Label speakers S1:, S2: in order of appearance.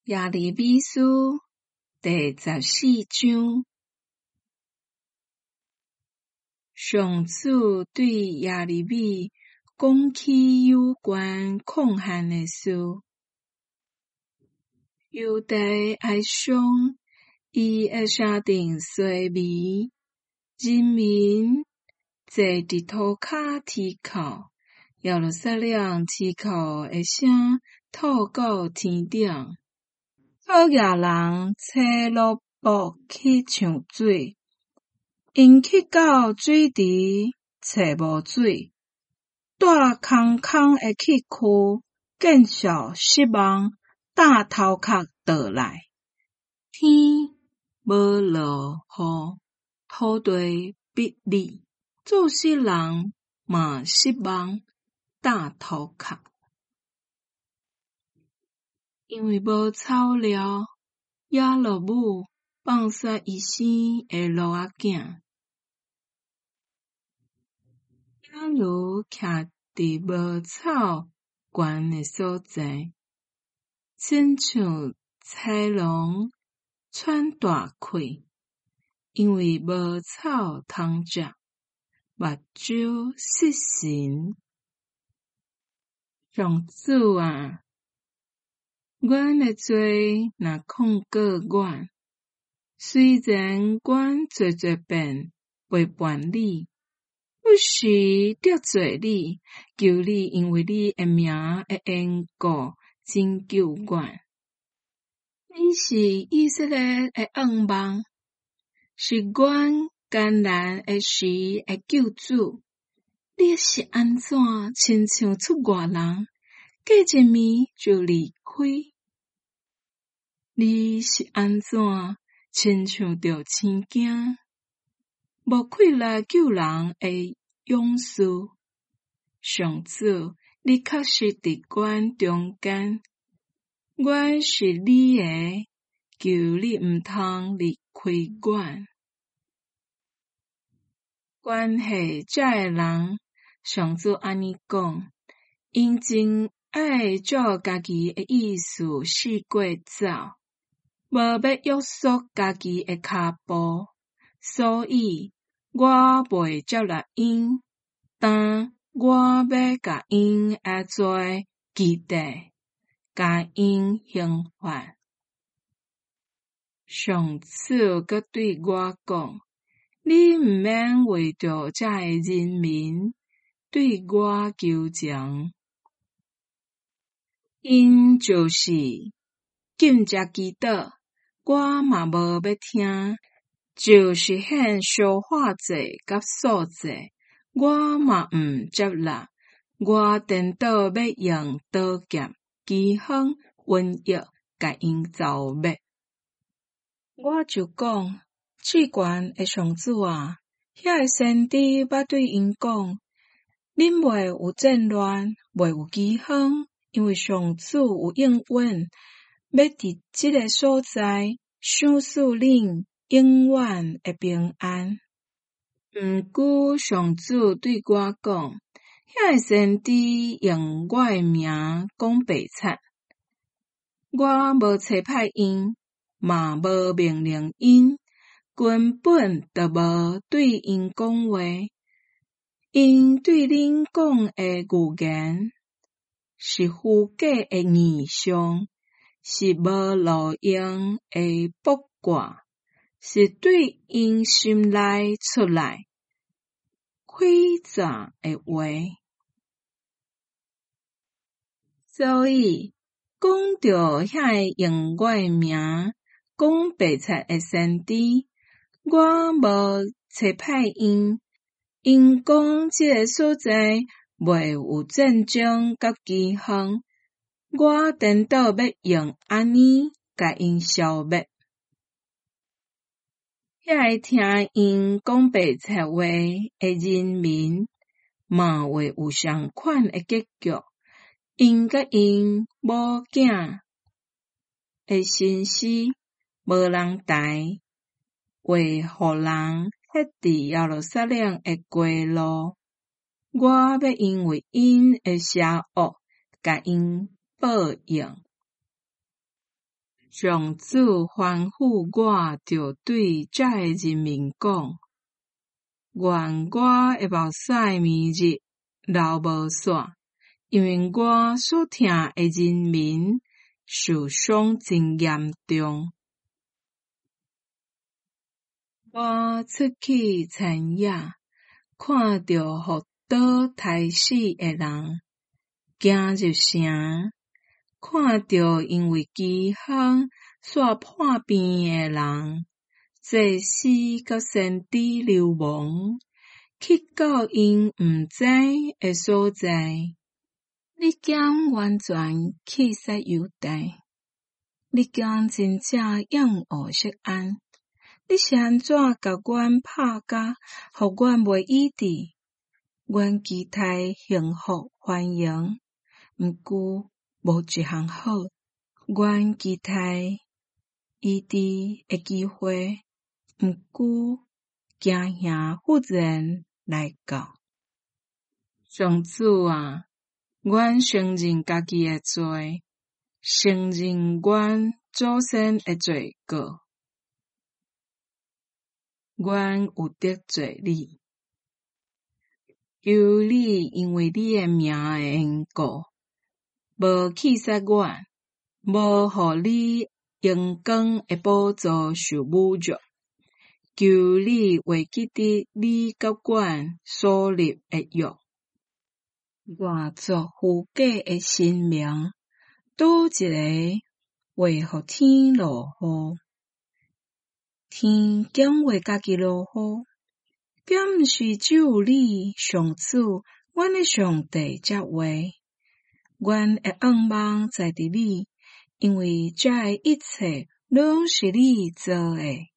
S1: 耶利米书第14章，上主对耶利米讲起有关抗旱的事。犹大哀伤，伊会城顶衰微，人民坐伫涂骹啼哭，耶路撒冷啼哭的声透到天顶。讨厌人找罗卜去抢水，因去到水池找无水，带空空的去库，见效失望，打头壳倒来。天无落雨，土地必裂，做事人嘛失望，打头壳。因为无草料，亚罗母放杀伊生的罗仔囝，假如徛伫无草悬的所在，亲像豺狼喘大气，因为无草通食，目睭失神。上主啊，阮的罪若控告阮，虽然阮做遍背叛你，不时得罪你，求你因为你的名的缘故拯救阮。你是以色列的盼望，是阮艰难的时的救主。你是安怎亲像出外人，过一暝就离开？你是安怎亲像着青囝，无气力救人的勇士？上主，你确实伫阮中间，阮是你的，求你毋通离开阮。关系遮个人，上主安尼讲，因真爱照家己的意思四过走，无要约束家己的骹步，所以我袂接纳因，但我要甲因下做期待，甲因刑罚。上主佮对我讲，你毋免为着遮个人民对我求情，因就是禁食祈祷，我嘛无要听；就是献烧化祭甲素祭，我嘛毋接纳。我颠倒要用刀剑、饥荒、瘟疫甲因消灭。我就讲，至悬的上主啊，遐个先知捌对因讲，恁袂有战乱，袂有饥荒，因为上主有应允，要伫即个所在赏赐恁永远的平安。毋过上主对我讲，遐个先知用我的名讲白贼，我无差派因，嘛无命令因，根本就无对因讲话。因对恁讲的语言是虚假的异象，是无路用的卜卦，是对因心内出来诡诈的话。所以讲到遐个用我的名讲白贼的先知，我无差派因。因讲即个所在袂有战争甲饥荒，我颠倒要用安尼甲因消灭。遐个听因讲白贼话的人民，嘛会有相款的结局。因甲因某囝的身世无人知，为互人迄伫耶路撒冷的街路，我要因为因的邪恶，甲因报应。 上主吩咐我着对遮个人民讲，愿我会目屎面日流无煞，因为我所疼诶人民受伤真严重。我出去田野，看到互倒刣死诶人，惊入城。看到因为饥荒煞破病诶人，祭司甲先知流亡，去到因毋知诶所在。你竟完全气煞犹大，你竟真正养恶食安。你是安怎甲阮拍甲，互阮袂医治？阮期待幸福欢迎，毋过无一项好。阮期待医治诶机会，毋过惊吓忽然来到。上主啊，阮承认家己诶罪，承认阮祖先诶罪过。阮有得罪你，求你因为你诶名诶缘故，无气煞阮，无互你荣光诶宝座受侮辱。求你画记得你甲阮所立诶约，愿作富贵诶生命，倒一个为互天落雨。天竟为家己落雨，竟毋是只有你上主，阮诶上帝才话。阮会仰望在伫你，因为遮诶一切拢是你做诶。